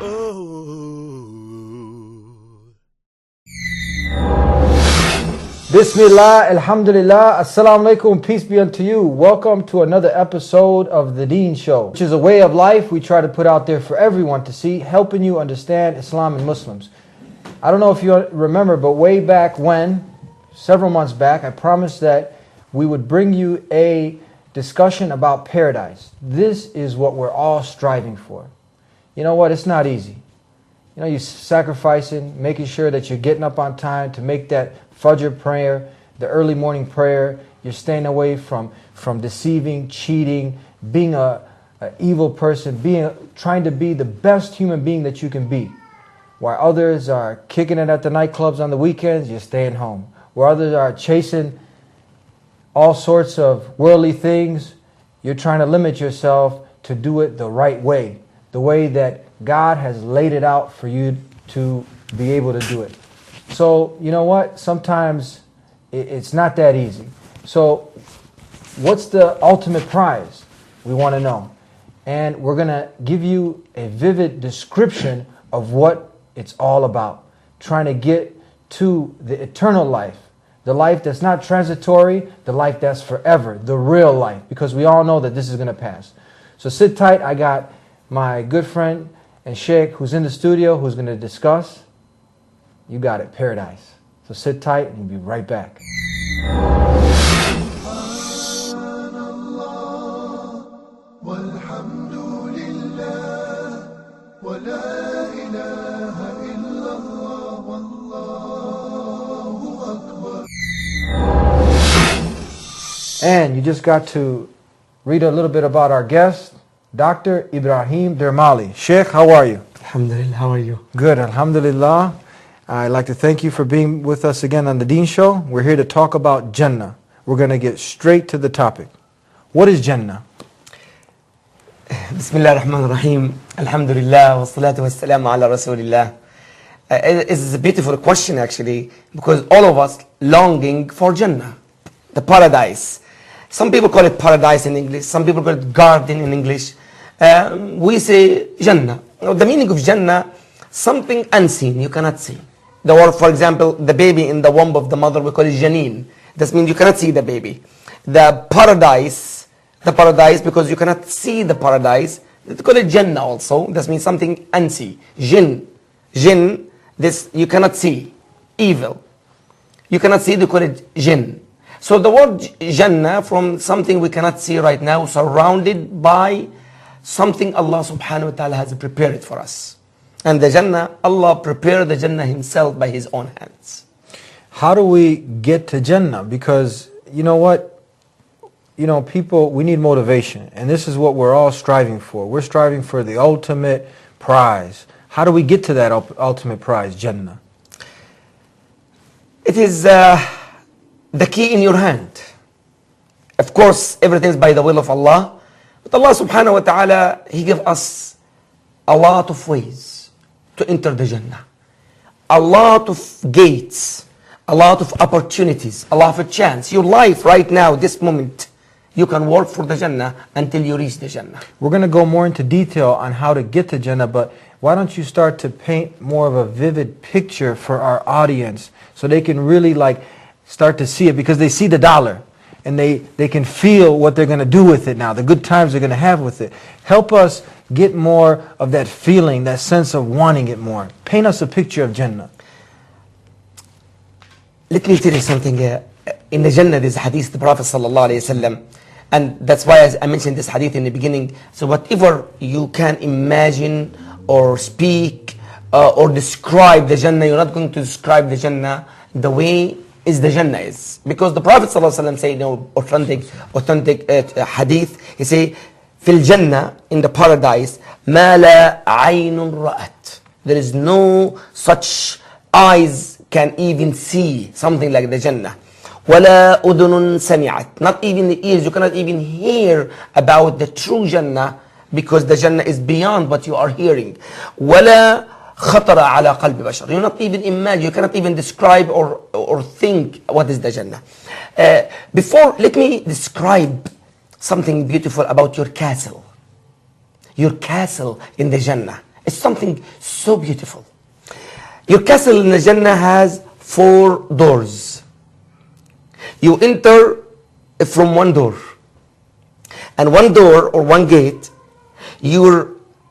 Bismillah, alhamdulillah, assalamu alaikum, peace be unto you. Welcome to another episode of The Deen Show, which is a way of life we try to put out there for everyone to see, helping you understand Islam and Muslims. I don't know if you remember, but way back when, several months back, I promised that we would bring you a discussion about paradise. This is what we're all striving for. You know what? It's not easy. You know, you're sacrificing, making sure that you're getting up on time to make that Fajr prayer, the early morning prayer. You're staying away from deceiving, cheating, being an evil person, trying to be the best human being that you can be. While others are kicking it at the nightclubs on the weekends, you're staying home. Where others are chasing all sorts of worldly things, you're trying to limit yourself to do it the right way, the way that God has laid it out for you to be able to do it. So, you know what? Sometimes it's not that easy. So, what's the ultimate prize? We want to know. And we're going to give you a vivid description of what it's all about. Trying to get to the eternal life. The life that's not transitory, the life that's forever, the real life. Because we all know that this is going to pass. So sit tight. I got my good friend and Sheikh who's in the studio who's going to discuss. You got it, paradise. So sit tight and we'll be right back. And you just got to read a little bit about our guest, Dr. Ibrahim Dermali. Sheikh, how are you? Alhamdulillah, how are you? Good, alhamdulillah. I'd like to thank you for being with us again on the Deen Show. We're here to talk about Jannah. We're going to get straight to the topic. What is Jannah? Bismillah ar-Rahman ar-Rahim. Alhamdulillah, wa salatu wa salamu ala Rasulillah. It's a beautiful question actually, because all of us longing for Jannah, the paradise. Some people call it paradise in English, some people call it garden in English. We say Jannah. The meaning of Jannah, something unseen, you cannot see. The word, for example, the baby in the womb of the mother, we call it Janeen. That means you cannot see the baby. The paradise, because you cannot see the paradise, they call it Jannah also. That means something unseen. Jinn, this you cannot see. Evil. You cannot see, they call it Jinn. So the word Jannah, from something we cannot see right now, surrounded by something Allah subhanahu wa ta'ala has prepared for us. And the Jannah, Allah prepared the Jannah himself by his own hands. How do we get to Jannah? Because, you know what? You know, people, we need motivation. And this is what we're all striving for. We're striving for the ultimate prize. How do we get to that ultimate prize, Jannah? It is the key in your hand. Of course, everything is by the will of Allah. But Allah subhanahu wa ta'ala, He gave us a lot of ways to enter the Jannah. A lot of gates, a lot of opportunities, a lot of chance. Your life right now, this moment, you can work for the Jannah until you reach the Jannah. We're going to go more into detail on how to get to Jannah, but why don't you start to paint more of a vivid picture for our audience so they can really start to see it, because they see the dollar and they can feel what they're going to do with it now, the good times they're going to have with it. Help us get more of that feeling, that sense of wanting it more. Paint us a picture of Jannah. Let me tell you something. In the Jannah, there's a hadith, the Prophet sallallahu alayhi wasallam, and that's why I mentioned this hadith in the beginning. So whatever you can imagine or speak or describe the Jannah, you're not going to describe the Jannah the way is the Jannah is. Because the Prophet ﷺ said, authentic hadith, he say, fil Jannah, in the paradise, ma la aynun ra'at. There is no such eyes can even see something like the Jannah. Wala udunun sami'at. Not even the ears, you cannot even hear about the true Jannah, because the Jannah is beyond what you are hearing. Wala خطر على قلب بشر. You not even imagine, you cannot even describe or think what is the Jannah. Before, let me describe something beautiful about your castle. Your castle in the Jannah. It's something so beautiful. Your castle in the Jannah has 4 doors. You enter from one door. And one door or one gate, your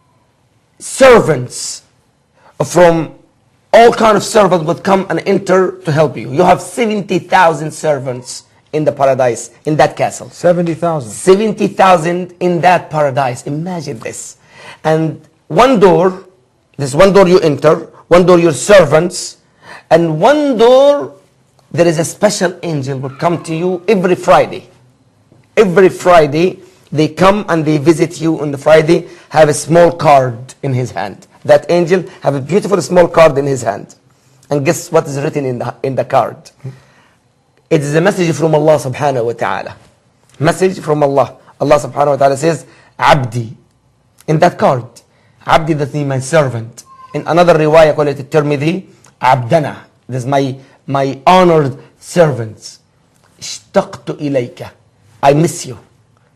servants from all kind of servants would come and enter to help you. You have 70,000 servants in the paradise, in that castle. 70,000. 70,000 in that paradise. Imagine this. And one door, there's one door you enter, one door your servants, and one door there is a special angel will come to you every Friday. Every Friday they come and they visit you on the Friday, have a small card in his hand. That angel have a beautiful small card in his hand. And guess what is written in the card? It is a message from Allah subhanahu wa ta'ala. Message from Allah. Allah subhanahu wa ta'ala says, Abdi. In that card, Abdi, that means my servant. In another riwayah, call it Tirmidhi, Abdana. This is my honored servants. Ishtaqtu ilayka. I miss you.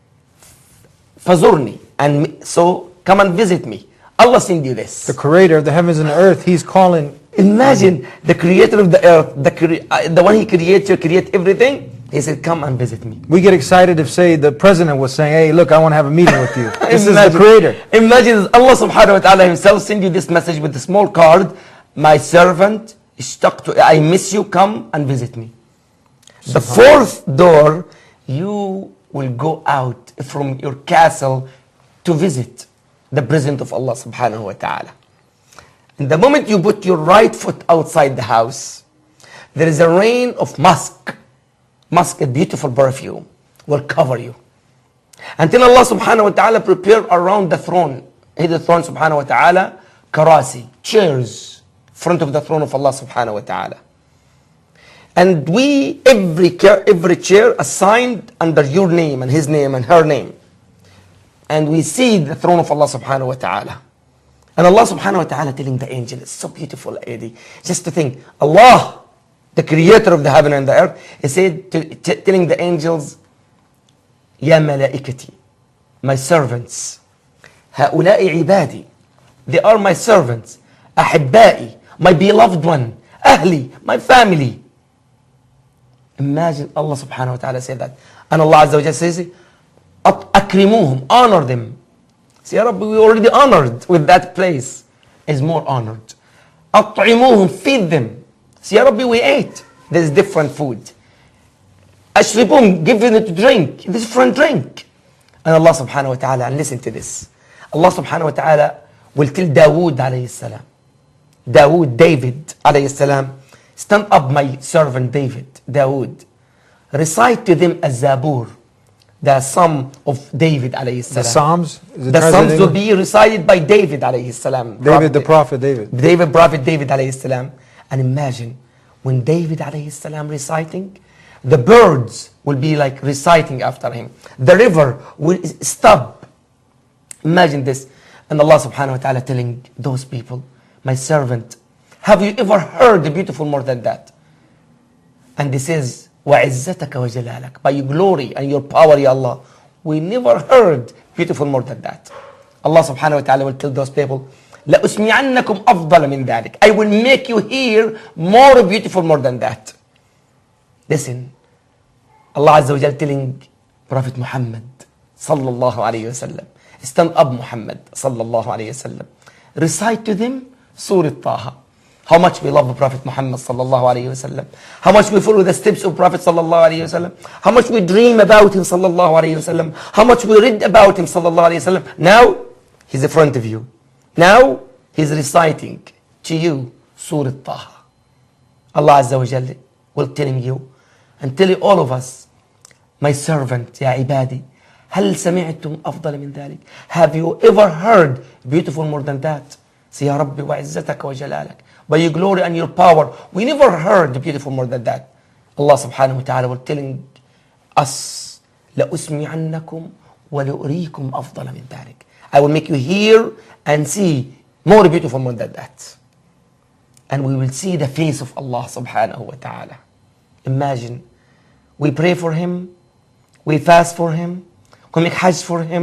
Fazurni. And so, come and visit me. Allah send you this. The creator of the heavens and the earth, he's calling. Imagine the creator of the earth, the one he created to create everything. He said, come and visit me. We get excited if, say, the president was saying, hey, look, I want to have a meeting with you. This is the creator. Imagine Allah subhanahu wa ta'ala himself send you this message with a small card. My servant, I miss you, come and visit me. The 4th door, you will go out from your castle to visit the presence of Allah subhanahu wa ta'ala. And the moment you put your right foot outside the house, there is a rain of musk. Musk, a beautiful perfume, will cover you. Until Allah subhanahu wa ta'ala prepare around the throne. The throne subhanahu wa ta'ala, karasi, chairs, front of the throne of Allah subhanahu wa ta'ala. And we, every chair assigned under your name and his name and her name. And we see the throne of Allah subhanahu wa ta'ala. And Allah subhanahu wa ta'ala telling the angel, it's so beautiful, Eddie. Just to think, Allah, the creator of the heaven and the earth, he said, telling the angels, Ya malaikati, my servants, هؤلاء عبادي, they are my servants, أحبائي, my beloved one, أهلي, my family. Imagine Allah subhanahu wa ta'ala said that. And Allah Azza wa Jalla says, أكرموهم, honor them. See, Ya Rabbi, we already honored with that place. Is more honored. أطعموهم, feed them. See, Ya Rabbi, we ate. There's different food. أشربوهم, give them to drink. Different drink. And Allah subhanahu wa ta'ala, and listen to this. Allah subhanahu wa ta'ala will tell Dawood alayhi salam. David alayhi salam, stand up my servant Dawood. Recite to them az-Zabur, the Psalm of David alayhi salam. The Psalms? The Psalms will be recited by David alayhi salam. David, the prophet David. Prophet David alayhi salam. And imagine, when David alayhi salam reciting, the birds will be like reciting after him. The river will stop. Imagine this. And Allah subhanahu wa ta'ala telling those people, my servant, have you ever heard a beautiful more than that? And he says, وَعِزَّتَكَ وَجَلَالَكَ, by your glory and your power, Ya Allah, we never heard beautiful more than that. Allah subhanahu wa ta'ala will tell those people, لَأُسْمِعَنَّكُمْ أَفْضَلَ مِنْ ذَلِكَ, I will make you hear more beautiful more than that. Listen, Allah Azza wa Jal telling Prophet Muhammad sallallahu alayhi wa sallam, stand up Muhammad sallallahu alayhi wa sallam, recite to them Surah Taha. How much we love the Prophet Muhammad sallallahu alayhi wa sallam. How much we follow the steps of Prophet sallallahu alayhi wa sallam. How much we dream about him sallallahu alayhi wa sallam. How much we read about him sallallahu alayhi wa sallam. Now, he's in front of you. Now, he's reciting to you Surah Taha. Allah Azza wa Jalla will telling you and telling all of us, my servant, ya ibadi, هل سمعتم أفضل من ذلك? Have you ever heard beautiful more than that? Say, Ya Rabbi, وعزتك وجلالك, by your glory and your power, we never heard beautiful more than that. Allah subhanahu wa ta'ala was telling us, لأسمعنكم ولأريكم أفضل من ذلك. I will make you hear and see more beautiful more than that. And we will see the face of Allah subhanahu wa ta'ala. Imagine, we pray for him, we fast for him, we make hajj for him,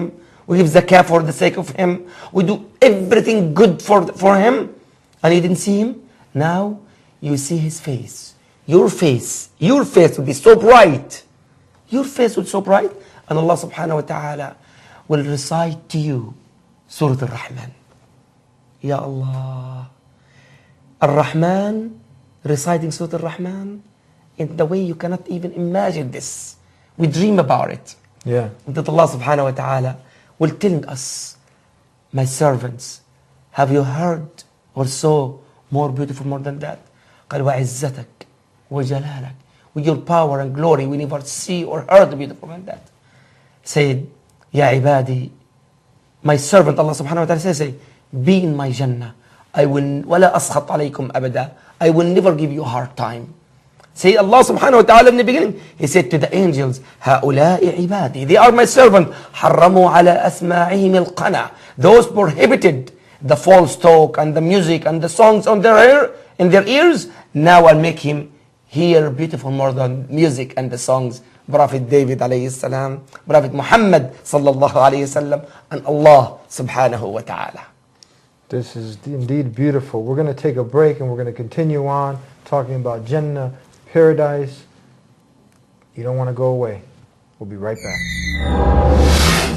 We give zakah for the sake of him. We do everything good for him. And you didn't see him. Now you see his face. Your face will be so bright. Your face will be so bright. And Allah subhanahu wa ta'ala will recite to you Surah Al-Rahman. Ya Allah. Ar-Rahman, reciting Surah Al-Rahman in the way you cannot even imagine this. We dream about it. Yeah. That Allah subhanahu wa ta'ala will telling us, my servants, have you heard or saw more beautiful more than that? قال وعزتك وجلالك. With your power and glory, we never see or heard beautiful than that. Said, Ya ibadi, my servant, Allah subhanahu wa ta'ala says, be in my Jannah. I will, وَلَا أَسْخَطْ عَلَيْكُمْ أَبَدًا. I will never give you a hard time. Say Allah subhanahu wa ta'ala in the beginning, He said to the angels, هَؤُلَاءِ عِبَادِي. They are my servant. حَرَّمُوا عَلَى أَسْمَاعِهِمِ الْقَنَى. Those prohibited the false talk and the music and the songs on in their ears. Now I'll make him hear beautiful more than music and the songs. Prophet David alayhi salam, Prophet Muhammad sallallahu alayhi salam, and Allah subhanahu wa ta'ala. This is indeed beautiful. We're going to take a break and we're going to continue on talking about Jannah, paradise. You don't want to go away. We'll be right back.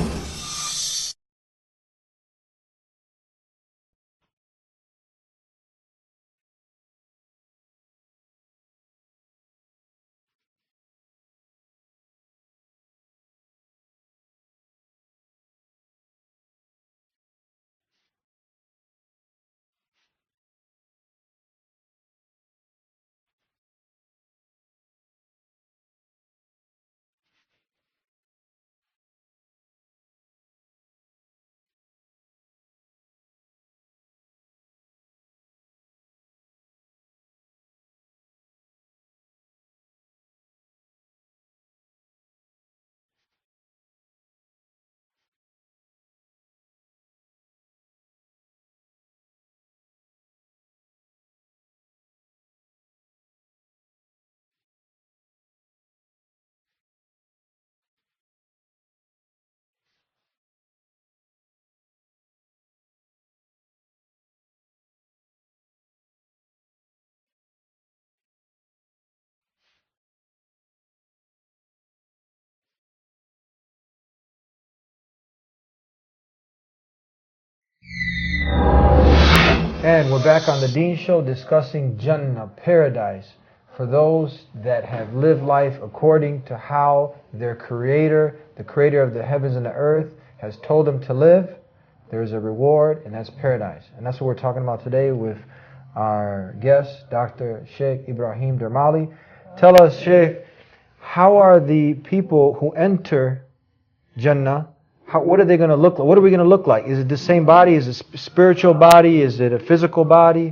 And we're back on the Deen Show discussing Jannah, paradise, for those that have lived life according to how their Creator, the Creator of the heavens and the earth, has told them to live. There's a reward, and that's paradise. And that's what we're talking about today with our guest, Dr. Sheikh Ibrahim Dermali. Tell us, Sheikh, how are the people who enter Jannah, what are they going to look like? What are we going to look like? Is it the same body? Is it a spiritual body? Is it a physical body?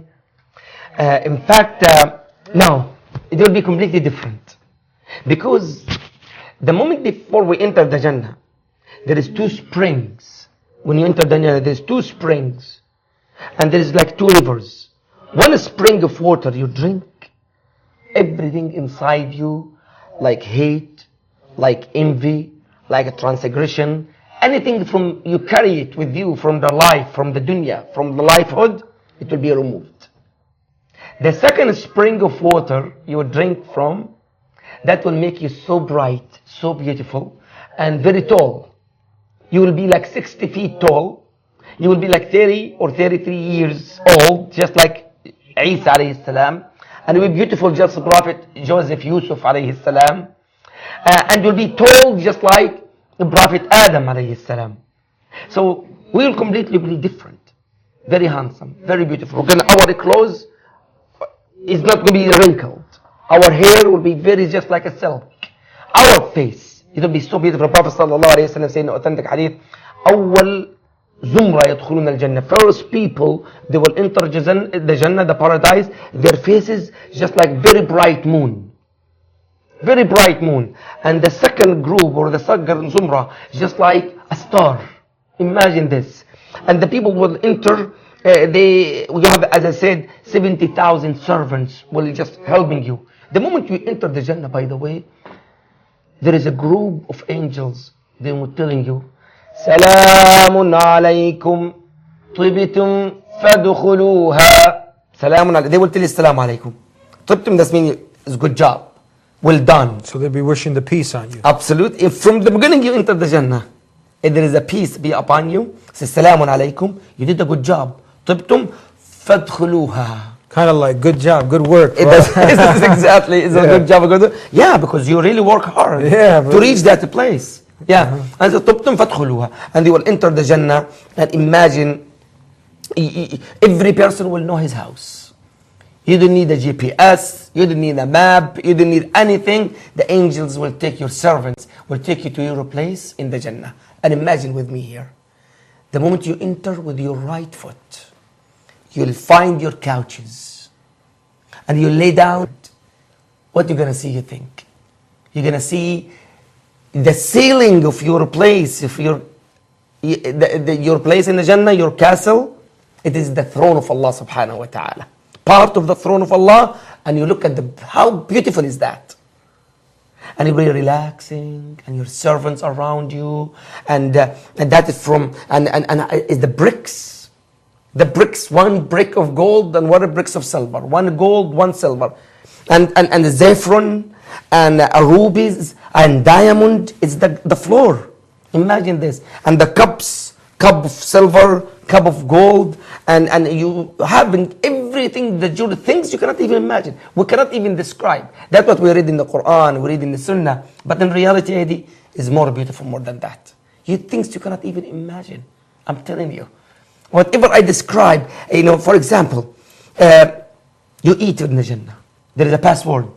In fact, no, it will be completely different. Because the moment before we enter the Jannah, there is two springs. When you enter the Jannah, there is two springs. And there is like two rivers. One spring of water you drink. Everything inside you, like hate, like envy, like a transgression, anything from you carry it with you from the life, from the dunya, from the lifehood, it will be removed. The second spring of water you drink from, that will make you so bright, so beautiful, and very tall. You will be like 60 feet tall. You will be like 30 or 33 years old, just like Isa alayhi salam, and you will be beautiful just Prophet Joseph Yusuf alayhi salam, and you'll be tall just like the Prophet Adam alayhi salam. So we will completely be different. Very handsome, very beautiful. Our clothes is not going to be wrinkled. Our hair will be very just like a silk. Our face, it will be so beautiful. Prophet sallallahu alayhi wa sallam said in authentic hadith, أول زمرة يدخلون الجنة. First people, they will enter the Jannah, the paradise. Their faces just like very bright moon. Very bright moon. And the second group or the second zumrah just like a star. Imagine this. And the people will enter, we have, as I said, 70,000 servants will just helping you. The moment you enter the Jannah, by the way, there is a group of angels, they will telling you, سلام عليكم طبتم فادخلوها. Salamun alaikum. They will tell you Salaam alaikum. طبتم, that means it's good job. Well done. So they'll be wishing the peace on you. Absolutely. If from the beginning you enter the Jannah, if there is a peace be upon you, say Salamun alaikum, you did a good job. طبتم فادخلوها. Kind of like, good job, good work. It bro. is exactly. It's a good job. A good, yeah, because you really work hard to reach that place. Yeah. And so طبتم فادخلوها. And you will enter the Jannah and imagine every person will know his house. You don't need a GPS, you don't need a map, you don't need anything. The angels will take your servants, will take you to your place in the Jannah. And imagine with me here, the moment you enter with your right foot, you'll find your couches and you lay down. What you're going to see, you think? You're going to see the ceiling of your place, if your place in the Jannah, your castle, it is the throne of Allah subhanahu wa ta'ala. Part of the throne of Allah, and you look at how beautiful is that. And you're very relaxing, and your servants around you, and that is from, and is the bricks. The bricks, one brick of gold and one bricks of silver. One gold, one silver. And the saffron, and rubies, and diamond, it's the floor. Imagine this. And the cups, cup of silver, cup of gold, and you having everything, the things you cannot even imagine. We cannot even describe. That's what we read in the Quran, we read in the Sunnah. But in reality, Eddie, is more beautiful more than that. Things you cannot even imagine. I'm telling you. Whatever I describe, for example, you eat in the Jannah. There is a password.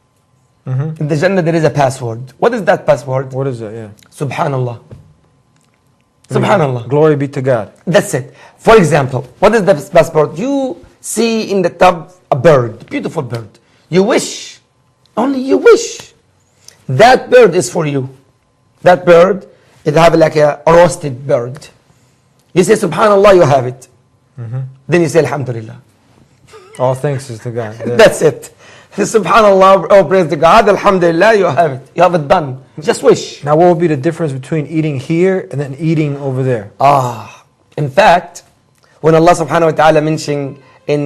In the Jannah, there is a password. What is that password? What is that? Yeah. Subhanallah. Subhanallah. Glory be to God. That's it. For example, what is the passport? You see in the tub a bird, beautiful bird. You wish, only you wish. That bird is for you. That bird, it have like a roasted bird. You say Subhanallah, you have it. Then you say Alhamdulillah. All thanks is to God. Yeah. That's it. Subhanallah, oh praise to God, Alhamdulillah, you have it. You have it done. Just wish. Now what would be the difference between eating here and then eating over there? In fact, when Allah subhanahu wa ta'ala mentioned in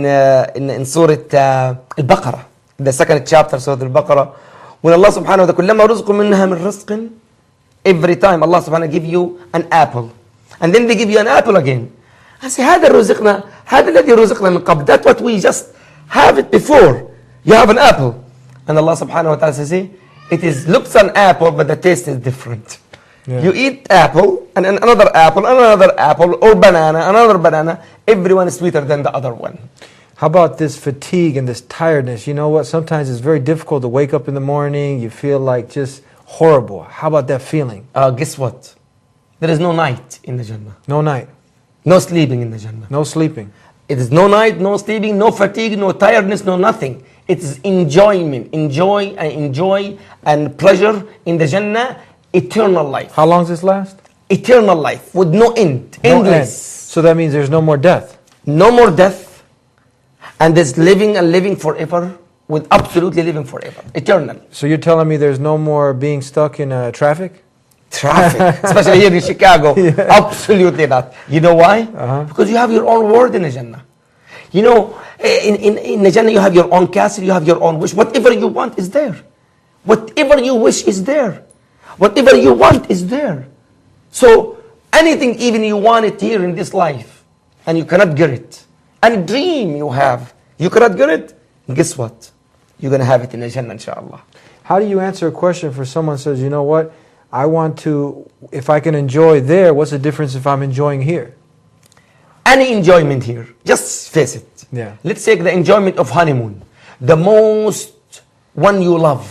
Surah Al-Baqarah, the second chapter, Surah Al-Baqarah, when Allah subhanahu wa ta'ala, كُلَّمَا رُزْقُ مِنْهَا مِنْ رِزْقٍ, every time Allah subhanahu wa ta'ala give you an apple. And then they give you an apple again. I say, هذا الرزقنا, هذا الذي رزقنا من قبل. That's what we just have it before. You have an apple. And Allah subhanahu wa ta'ala says, it looks an apple, but the taste is different. Yeah. You eat apple, and another apple, or banana, another banana. Everyone is sweeter than the other one. How about this fatigue and this tiredness? You know what? Sometimes it's very difficult to wake up in the morning. You feel like just horrible. How about that feeling? Guess what? There is no night in the Jannah. No night. No sleeping in the Jannah. No sleeping. It is no night, no sleeping, no fatigue, no tiredness, no nothing. It is enjoyment. Enjoy and pleasure in the Jannah. Eternal life. How long does this last? Eternal life with no end. Endless. End. So that means there's no more death. No more death. And there's living and living forever. With absolutely living forever. Eternal. So you're telling me there's no more being stuck in traffic? Traffic. Especially here in Chicago. Yeah. Absolutely not. You know why? Because you have your own world in the Jannah. You know, in the Jannah you have your own castle, you have your own wish. Whatever you want is there. Whatever you wish is there. Whatever you want is there. So anything even you want it here in this life and you cannot get it. Any dream you have, you cannot get it. Guess what? You're going to have it in the Jannah, inshallah. How do you answer a question for someone who says, you know what, I want to, if I can enjoy there, what's the difference if I'm enjoying here? Any enjoyment here, just face it. Yeah. Let's take the enjoyment of honeymoon. The most one you love.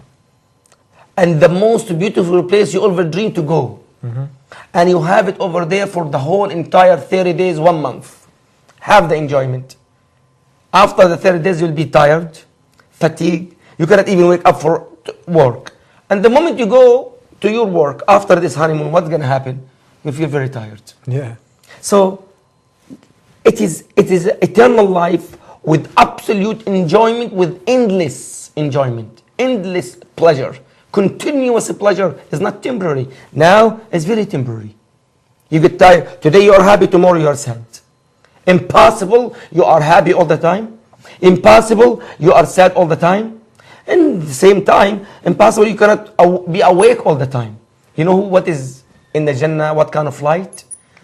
And the most beautiful place you ever dream to go. And you have it over there for the whole entire 30 days, 1 month. Have the enjoyment. After the 30 days, you'll be tired, fatigued. You cannot even wake up for work. And the moment you go to your work after this honeymoon, what's going to happen? You feel very tired. Yeah. So it is eternal life with absolute enjoyment, with endless enjoyment, endless pleasure. Continuous pleasure is not temporary. Now it's very temporary. You get tired. Today you are happy, tomorrow you are sad. Impossible, you are happy all the time. Impossible, you are sad all the time. And at the same time, impossible, you cannot be awake all the time. You know what is in the Jannah, what kind of light?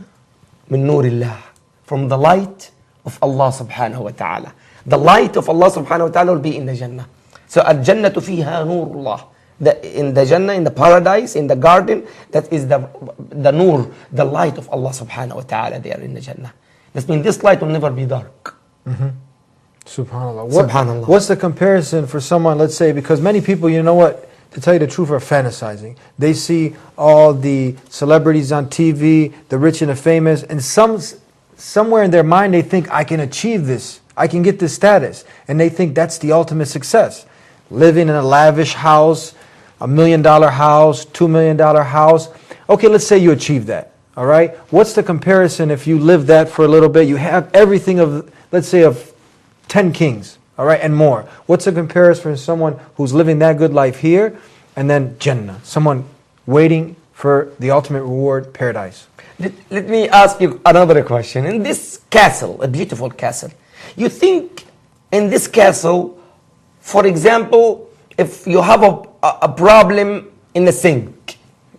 Min nurillah. From the light of Allah subhanahu wa ta'ala. The light of Allah subhanahu wa ta'ala will be in the Jannah. So al-Jannatu fiha nurullah. In the Jannah, in the paradise, in the garden, that is the nur, the light of Allah subhanahu wa ta'ala there in the Jannah. That means this light will never be dark. Mm-hmm. Subhanallah. Subhanallah. What's the comparison for someone, let's say, because many people, you know what, to tell you the truth, are fantasizing. They see all the celebrities on TV, the rich and the famous, and somewhere in their mind they think, I can achieve this, I can get this status. And they think that's the ultimate success. Living in a lavish house, $1 million house, $2 million house. Okay, let's say you achieve that. All right? What's the comparison if you live that for a little bit? You have everything of, let's say, of 10 kings, all right, and more. What's the comparison for someone who's living that good life here, and then Jannah, someone waiting for the ultimate reward, paradise? Let me ask you another question. In this castle, a beautiful castle, you think in this castle, for example, if you have a problem in the sink,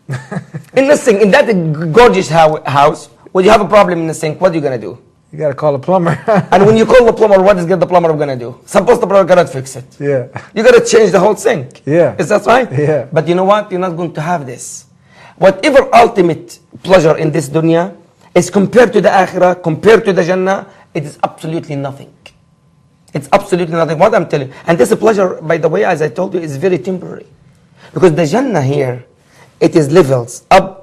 in that gorgeous house, when you have a problem in the sink, what are you going to do? You got to call a plumber. And when you call the plumber, what is the plumber going to do? Suppose the plumber cannot fix it. Yeah. You got to change the whole sink. Yeah. Is that right? Yeah. But you know what? You're not going to have this. Whatever ultimate pleasure in this dunya is compared to the akhirah, compared to the Jannah, it is absolutely nothing. It's absolutely nothing. What I'm telling you. And this pleasure, by the way, as I told you, is very temporary. Because the Jannah here, it is levels. Up.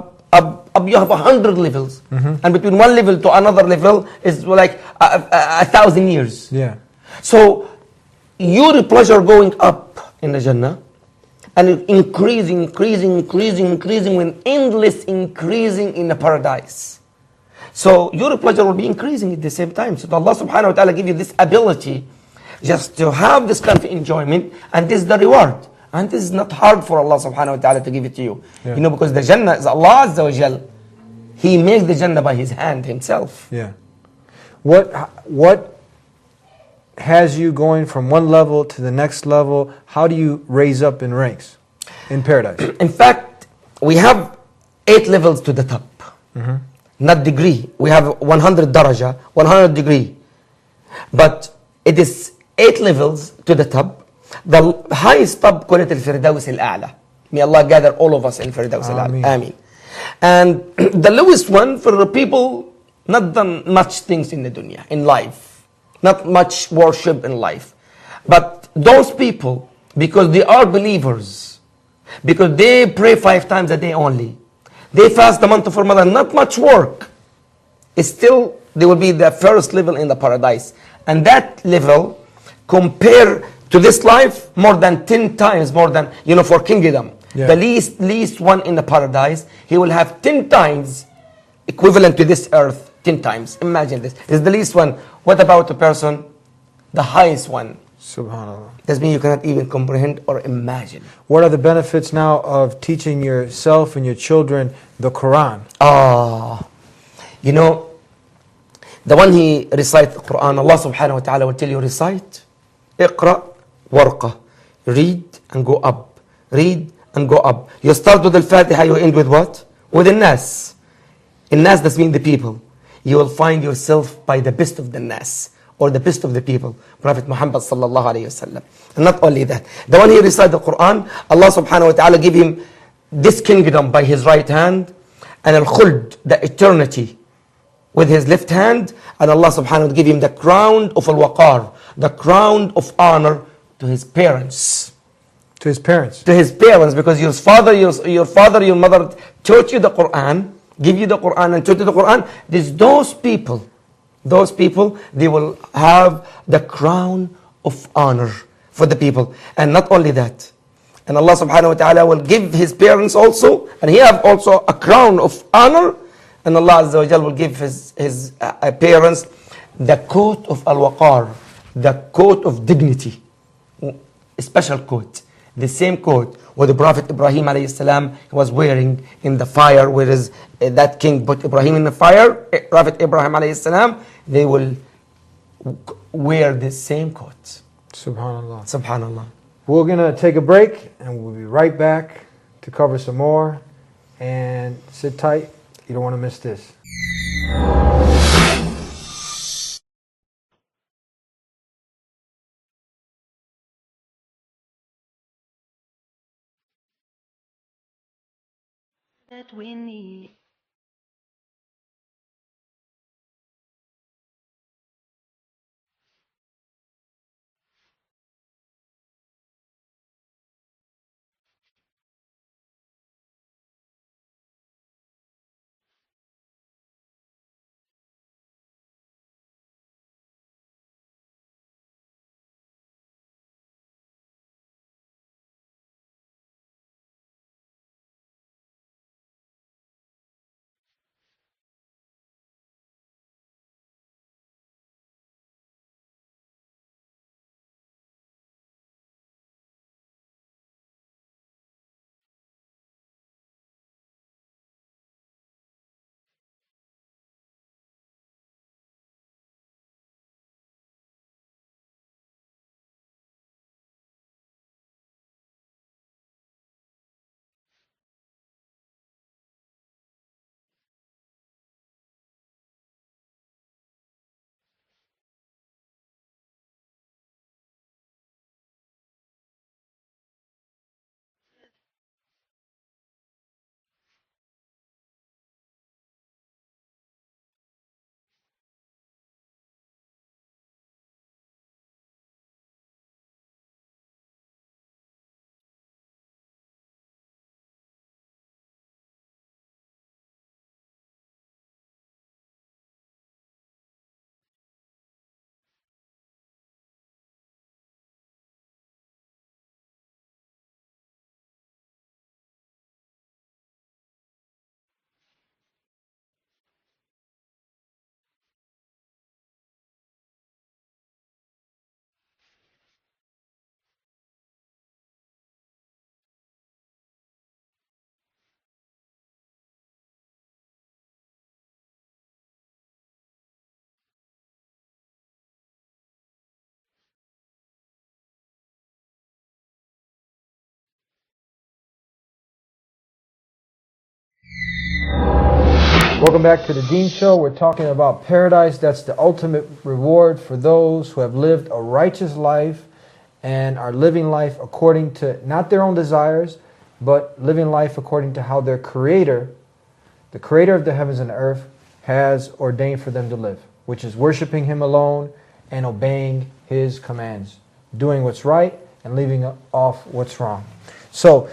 You have 100 levels. Mm-hmm. And between one level to another level is like 1,000 years. Yeah. So, your pleasure going up in the Jannah, and increasing, with endless increasing in the paradise. So your pleasure will be increasing at the same time. So Allah subhanahu wa ta'ala give you this ability just to have this kind of enjoyment, and this is the reward. And this is not hard for Allah subhanahu wa ta'ala to give it to you. Yeah. You know, because the Jannah is Allah Azza wa Jal. He makes the Jannah by His hand Himself. Yeah. What has you going from one level to the next level? How do you raise up in ranks in paradise? In fact, we have 8 levels to the top. Mm-hmm. Not degree. We have 100 daraja, 100 degree. But it is 8 levels to the top. The highest top, call it al-Firdaus al-A'la. May Allah gather all of us in Firdaus al-A'la. Ameen. And the lowest one for the people not done much things in the dunya, in life. Not much worship in life. But those people, because they are believers, because they pray 5 times a day only, they fast the month of Ramadan, not much work, still they will be the first level in the paradise. And that level, compare to this life, more than 10 times more than, for kingdom. Yeah. The least one in the paradise, he will have 10 times equivalent to this earth, 10 times. Imagine this. This is the least one. What about the person? The highest one. Subhanallah. That means you cannot even comprehend or imagine. What are the benefits now of teaching yourself and your children the Quran? The one he recites the Quran, Allah subhanahu wa ta'ala will tell you, recite, iqra, warqa. Read and go up. Read and go up. You start with Al-Fatiha, you end with what? With Al-Nas. Al-Nas, that means the people. You will find yourself by the best of the Nas, or the best of the people, Prophet Muhammad sallallahu alayhi wasallam. And not only that, the one he recites the Quran, Allah subhanahu wa ta'ala give him this kingdom by his right hand, and al-khuld, the eternity, with his left hand, and Allah subhanahu wa ta'ala give him the crown of al-waqar, the crown of honor to his parents. To his parents? To his parents, because your father, your mother taught you the Quran, give you the Quran and taught you the Quran. Those people, they will have the crown of honor for the people. And not only that, and Allah subhanahu wa ta'ala will give his parents also, and he have also a crown of honor, and Allah Azza wa Jal will give his parents the coat of al-waqar, the coat of dignity, a special coat. the same coat what the Prophet Ibrahim alayhi salam was wearing in the fire, whereas that king put Ibrahim in the fire, Prophet Ibrahim alayhi salam, they will wear the same coat. Subhanallah. Subhanallah. We're going to take a break and we'll be right back to cover some more. And sit tight. You don't want to miss this. That we need. Welcome back to the Dean Show. We're talking about paradise. That's the ultimate reward for those who have lived a righteous life and are living life according to not their own desires, but living life according to how their Creator, the Creator of the heavens and the earth, has ordained for them to live, which is worshiping Him alone and obeying His commands, doing what's right and leaving off what's wrong. So,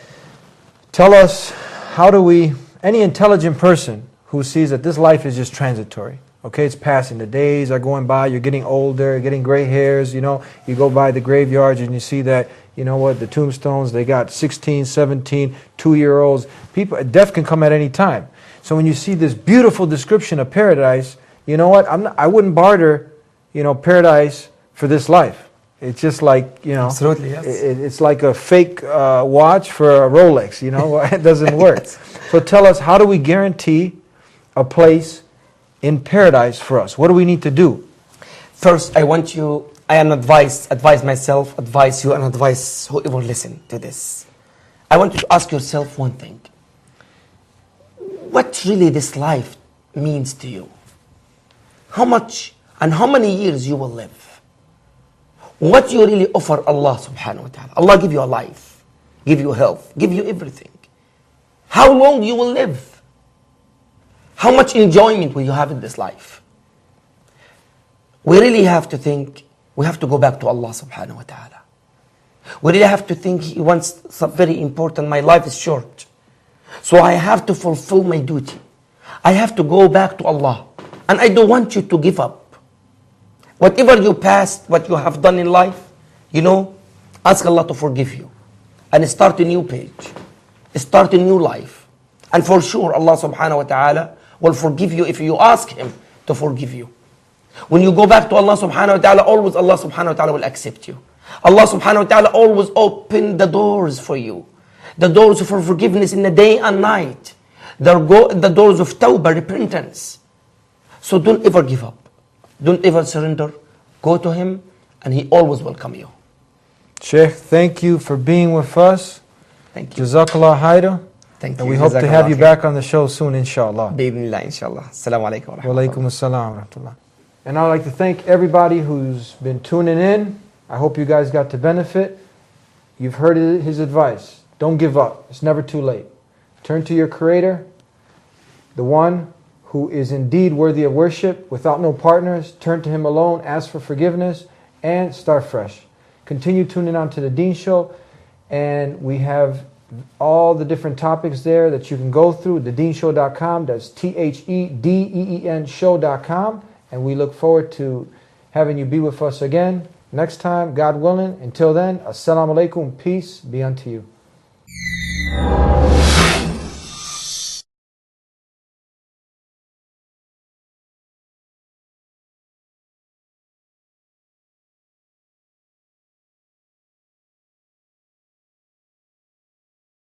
tell us, how do we, any intelligent person who sees that this life is just transitory, okay, it's passing, the days are going by, you're getting older, you're getting gray hairs, you know, you go by the graveyards and you see that, you know what, the tombstones, they got 16, 17, 2-year-olds, people, death can come at any time. So when you see this beautiful description of paradise, you know what, I wouldn't barter, you know, paradise for this life. It's just like, you know, absolutely, yes. It's like a fake watch for a Rolex, you know, it doesn't work. Yes. So tell us, how do we guarantee a place in paradise for us? What do we need to do? First, I advise myself, advise you, and advise whoever listen to this. I want you to ask yourself one thing. What really this life means to you? How much and how many years you will live? What you really offer Allah subhanahu wa ta'ala? Allah give you a life, give you health, give you everything. How long you will live? How much enjoyment will you have in this life? We really have to think, we have to go back to Allah subhanahu wa ta'ala. We really have to think, He wants something very important. My life is short. So I have to fulfill my duty. I have to go back to Allah. And I don't want you to give up. Whatever you passed, what you have done in life, you know, ask Allah to forgive you. And start a new page. Start a new life. And for sure, Allah subhanahu wa ta'ala will forgive you if you ask Him to forgive you. When you go back to Allah subhanahu wa ta'ala, always Allah subhanahu wa ta'ala will accept you. Allah subhanahu wa ta'ala always open the doors for you. The doors for forgiveness in the day and night. The doors of tawbah, repentance. So don't ever give up. Don't ever surrender. Go to Him and He always welcome you. Sheikh, thank you for being with us. Thank you. Jazakallah Haida. Thank you. And we hope to have you back on the show soon, inshallah. Bi-idhnillah, inshallah. Assalamu alaikum wa Wa rahmatullah. alaikum assalam wa rahmatullah. And I'd like to thank everybody who's been tuning in. I hope you guys got to benefit. You've heard his advice. Don't give up. It's never too late. Turn to your Creator, the one who is indeed worthy of worship, without no partners. Turn to Him alone, ask for forgiveness, and start fresh. Continue tuning on to the Deen Show, and we have all the different topics there that you can go through, thedeenshow.com. That's THEDEEN show.com. And we look forward to having you be with us again next time, God willing. Until then, assalamu alaikum, peace be unto you.